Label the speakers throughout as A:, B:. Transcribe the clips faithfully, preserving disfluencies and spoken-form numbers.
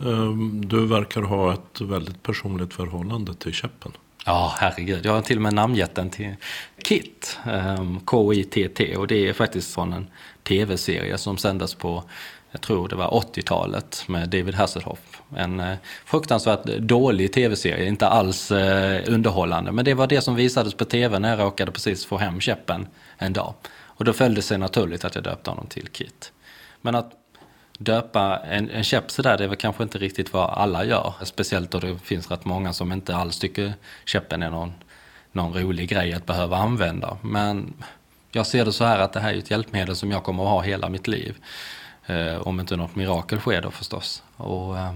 A: Ehm, Du verkar ha ett väldigt personligt förhållande till käppen.
B: Ja, herregud. Jag har till och med namngett den till Kit, um, K I T T, och det är faktiskt från en tv-serie som sändes på, jag tror det var åttiotalet, med David Hasselhoff. En eh, fruktansvärt dålig tv-serie, inte alls eh, underhållande, men det var det som visades på tv när jag råkade precis få hem käppen en dag. Och då följde det sig naturligt att jag döpte honom till Kit. Men att döpa en, en käpp så där, det är väl kanske inte riktigt vad alla gör. Speciellt då det finns rätt många som inte alls tycker käppen är någon, någon rolig grej att behöva använda. Men jag ser det så här att det här är ett hjälpmedel som jag kommer att ha hela mitt liv. Eh, om inte något mirakel sker då förstås. Och eh,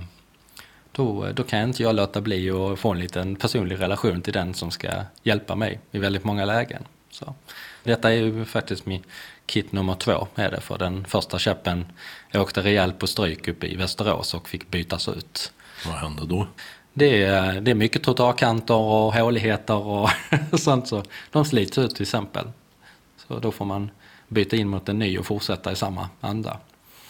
B: då, då kan inte jag låta bli att få en liten personlig relation till den som ska hjälpa mig i väldigt många lägen. Så. Detta är ju faktiskt min Kit nummer två är det, för den första käppen jag åkte rejält på stryk uppe i Västerås och fick bytas ut.
A: Vad hände då?
B: Det är, det är mycket trottoarkanter och håligheter och sånt, så de slits ut till exempel. Så då får man byta in mot en ny och fortsätta i samma anda.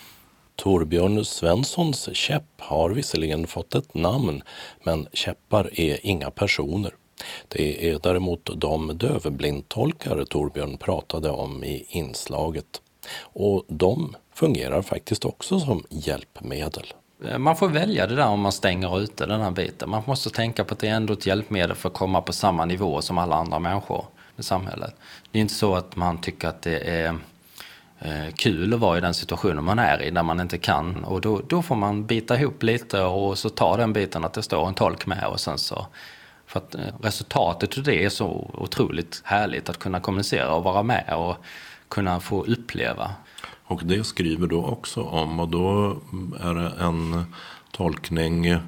A: Torbjörn Svenssons käpp har visserligen fått ett namn, men käppar är inga personer. Det är däremot de dövblindtolkar Torbjörn pratade om i inslaget. Och de fungerar faktiskt också som hjälpmedel.
B: Man får välja det där om man stänger ute den här biten. Man måste tänka på att det är ändå ett hjälpmedel för att komma på samma nivå som alla andra människor i samhället. Det är inte så att man tycker att det är eh, kul att vara i den situationen man är i, där man inte kan. Och då, då får man bita ihop lite och så tar den biten att det står en tolk med, och sen så... För att resultatet av det är så otroligt härligt att kunna kommunicera och vara med och kunna få uppleva.
A: Och det skriver du också om, och då är det en tolkning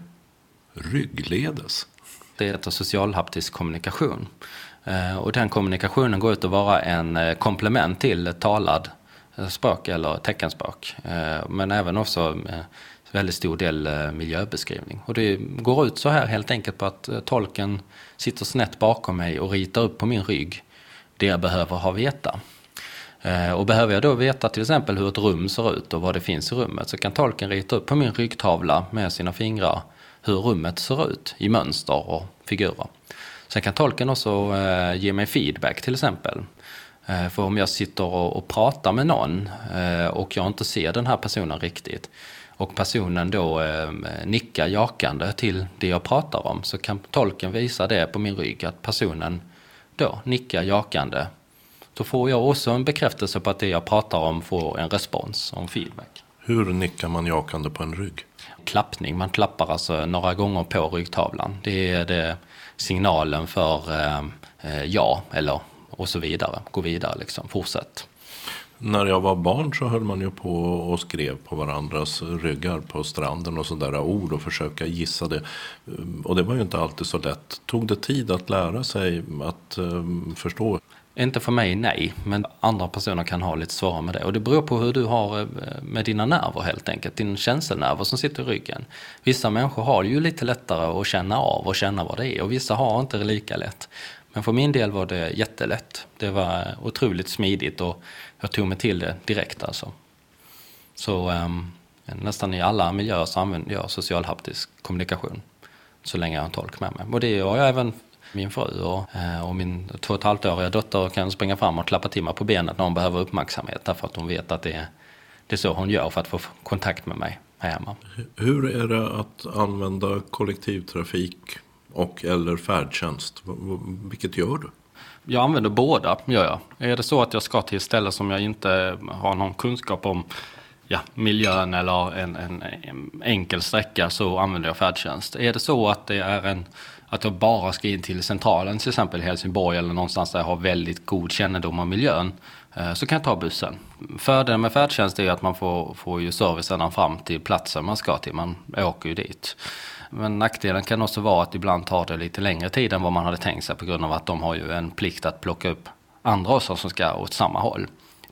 A: ryggledes.
B: Det heter socialhaptisk kommunikation. Och den kommunikationen går ut att vara en komplement till talad språk eller teckenspråk. Men även också väldigt stor del miljöbeskrivning. Och det går ut så här helt enkelt på att tolken sitter snett bakom mig och ritar upp på min rygg det jag behöver ha veta. Och behöver jag då veta till exempel hur ett rum ser ut och vad det finns i rummet, så kan tolken rita upp på min ryggtavla med sina fingrar hur rummet ser ut i mönster och figurer. Sen kan tolken också ge mig feedback till exempel. För om jag sitter och pratar med någon och jag inte ser den här personen riktigt, och personen då eh, nickar jakande till det jag pratar om, så kan tolken visa det på min rygg att personen då nickar jakande. Då får jag också en bekräftelse på att det jag pratar om får en respons, en feedback.
A: Hur nickar man jakande på en rygg?
B: Klappning, man klappar alltså några gånger på ryggtavlan. Det är det signalen för eh, ja eller och så vidare. Gå vidare liksom, fortsätt.
A: När jag var barn så höll man ju på och skrev på varandras ryggar på stranden och sådär ord och försöka gissa det. Och det var ju inte alltid så lätt. Tog det tid att lära sig att um, förstå?
B: Inte för mig, nej. Men andra personer kan ha lite svårare med det. Och det beror på hur du har med dina nerver helt enkelt. Din känselnerver som sitter i ryggen. Vissa människor har ju lite lättare att känna av och känna vad det är. Och vissa har inte det lika lätt. Men för min del var det jättelätt. Det var otroligt smidigt och jag tog mig till det direkt alltså. Så um, nästan i alla miljöer så använder jag socialhaptisk kommunikation så länge jag har en tolk med mig. Och det har jag även min fru och, och min två och ett halvt åriga dotter kan springa fram och klappa till mig på benet när hon behöver uppmärksamhet. Därför att hon vet att det är, det är så hon gör för att få kontakt med mig här hemma.
A: Hur är det att använda kollektivtrafik och eller färdtjänst? Vilket gör du?
B: Jag använder båda, gör jag. Är det så att jag ska till ett ställe som jag inte har någon kunskap om, ja, miljön eller en, en, en enkel sträcka, så använder jag färdtjänst. Är det så att det är en, att jag bara ska in till centralen, till exempel Helsingborg eller någonstans där jag har väldigt god kännedom om miljön, så kan jag ta bussen. Fördelen med färdtjänst är att man får, får ju service sedan fram till platsen man ska till. Man åker ju dit. Men nackdelen kan också vara att ibland tar det lite längre tid än vad man hade tänkt sig, på grund av att de har ju en plikt att plocka upp andra också som ska åt samma håll.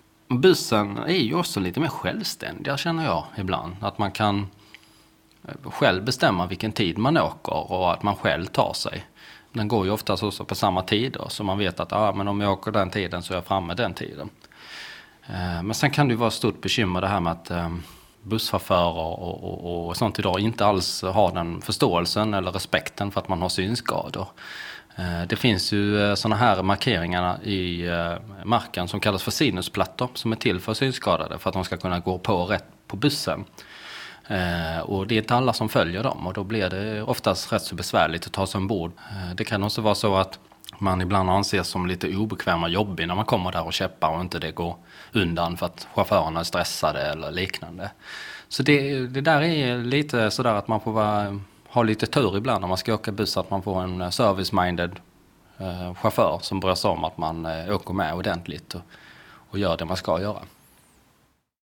B: Bussen är ju också lite mer självständig, känner jag ibland. Att man kan själv bestämma vilken tid man åker och att man själv tar sig. Den går ju oftast också på samma tider, så man vet att ah, men om jag åker den tiden så är jag framme den tiden. Men sen kan det ju vara ett stort bekymmer det här med att busschaufförer och, och, och sånt idag inte alls har den förståelsen eller respekten för att man har synskador. Det finns ju sådana här markeringar i marken som kallas för sinusplattor som är till för synskadade för att de ska kunna gå på rätt på bussen. Och det är inte alla som följer dem och då blir det oftast rätt så besvärligt att ta sig ombord. Det kan också vara så att man ibland anses som lite obekväm och jobbig när man kommer där och käppar och inte det går undan för att chaufförerna är stressade eller liknande. Så det, det där är lite sådär att man får vara, ha lite tur ibland när man ska åka buss, att man får en service-minded eh, chaufför som bryr sig om att man eh, åker med ordentligt och, och gör det man ska göra.